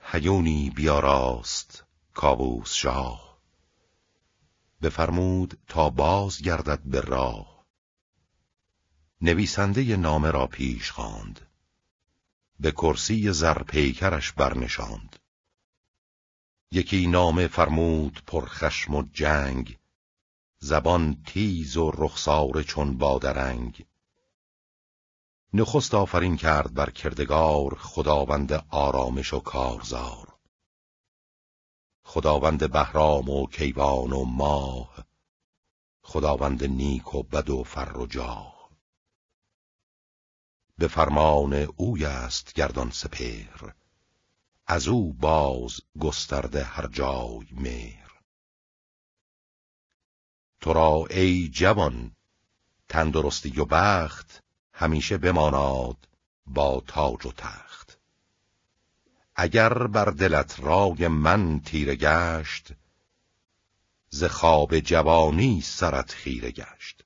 هیونی بیاراست کاووس شاه، بفرمود تا باز گردد به راه. نویسنده نامه را پیش خواند، به کرسی زر پیکرش برنشاند. یکی نامه فرمود پرخشم و جنگ، زبان تیز و رخساره چون بادرنگ. نخست آفرین کرد بر کردگار، خداوند آرامش و کارزار. خداوند بهرام و کیوان و ماه، خداوند نیک و بد و فر و جاه. به فرمان اوی است گردان سپهر، از او باز گسترده هر جای مهر. تو را ای جوان تندرستی و بخت، همیشه بماناد با تاج و تخت. اگر بر دلت رای من تیره گشت، ز خواب جوانی سرت خیره گشت.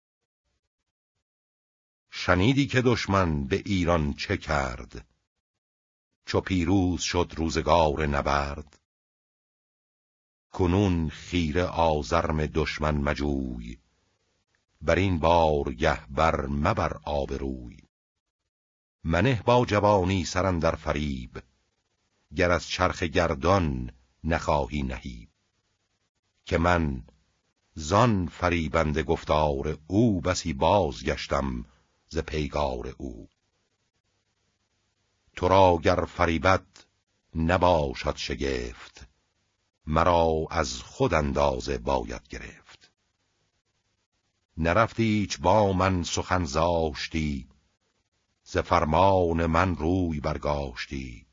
شنیدی که دشمن به ایران چه کرد، چو پیروز شد روزگار نبرد. کنون خیره آزرم دشمن مجوی، بر این بارگه بر مبر آبروی. منه با جوانی سر اندر فریب، گر از چرخ گردان نخواهی نهیب. که من زان فریبنده گفتار او، بسی بازگشتم ز پیگار او. تو را گر فریبد نباشد شگفت، مرا از خود اندازه باید گرفت. نرفتی هیچ با من سخن زاشتی، ز فرمان من روی برگاشتی.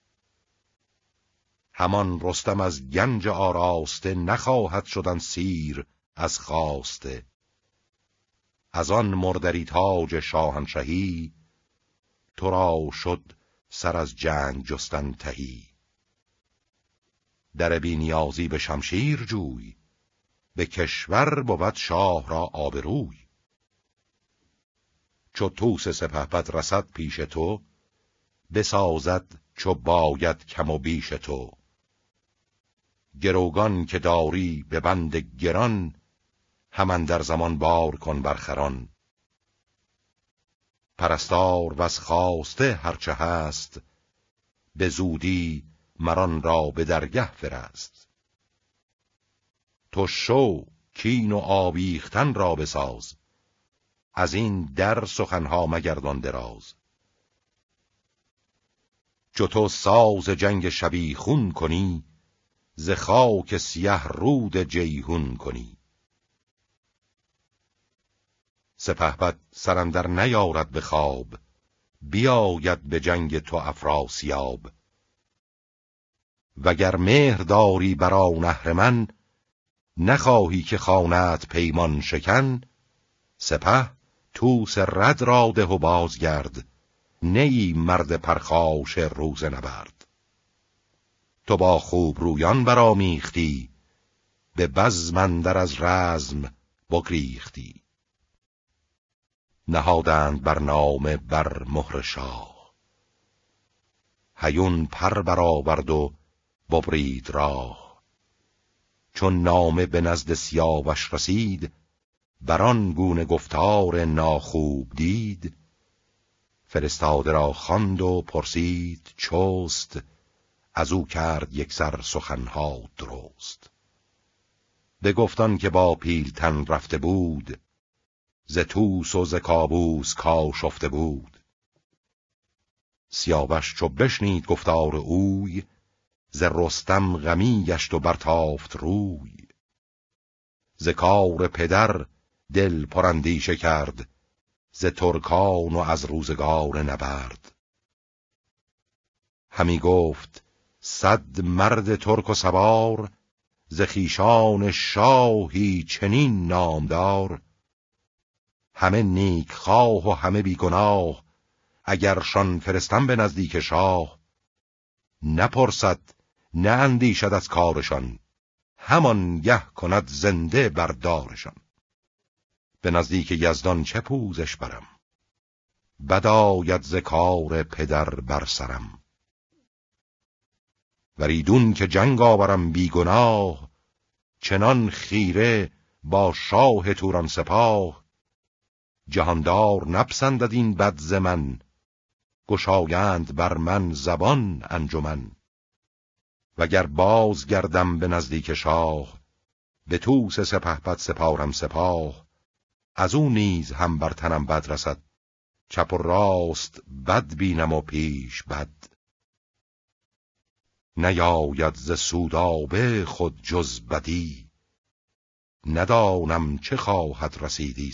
همان رستم از گنج آراسته، نخواهد شدن سیر از خواسته. از آن مردری تاج شاهنشهی، تو را شد سر از جنگ جستن تهی. در بی نیازی به شمشیر جوی، به کشور بود شاه را آبروی. چو طوس سپهبد رسد پیش تو، بسازد چو باید کم و بیش تو. گروگان که داری به بند گران، همان در زمان بار کن برخران. پرستار و از خواسته هرچه هست، به زودی مران را به درگه فرست. تو شو کین و آویختن را بساز، از این در سخنها مگردان دراز. چو تو ساز جنگ شبیخون کنی، ز خاک سیه رود جیحون کنی. سپهبد سر اندر نیارد به خواب، بیاید به جنگ تو افراسیاب. وگر مهر داری بر آن اهرمن، نخواهی که خواند پیمان شکن. سپه طوس رد را ده و بازگرد، نیی مرد پرخاش روز نبرد. تو با خوب رویان برآمیختی، به بزم اندر از رزم بگریختی. نهادند بر نامه بر مهر شاه، هیون پر برآورد و ببرید راه. چون نامه به نزد سیاوش رسید، بران گونه گفتار ناخوب دید. فرستاده را خواند و پرسید چست، از او کرد یکسر سخنها درست. بگفتان که با پیلتن رفته بود، ز طوس و ز کاووس کاشفته بود. سیاوش چو بشنید گفتار اوی، ز رستم غمی گشت و برتافت روی. ز کار پدر دل پراندیشه کرد، ز ترکان و از روزگار نبرد. همی گفت 100 مرد ترک و سوار، ز خویشان شاهی چنین نامدار. همه نیک خواه و همه بیگناه، اگرشان فرستم به نزدیک شاه. نپرسد نه اندیشد از کارشان، همان گه کند زنده بردارشان. به نزدیک یزدان چه پوزش برم، بد آید ز کار پدر بر سرم. وریدون که جنگ آورم بی گناه، چنان خیره با شاه توران سپاه. جهاندار نپسندد این بد ز من، گشایند بر من زبان انجمن. وگر باز گردم به نزدیک شاه، به توس سپهبد سپارم سپاه. از او نیز هم بر تنم بد رسد، چپ و راست بد بینم و پیش بد. نیاید ز سودابه خود جز بدی، ندانم چه خواهد رسیدی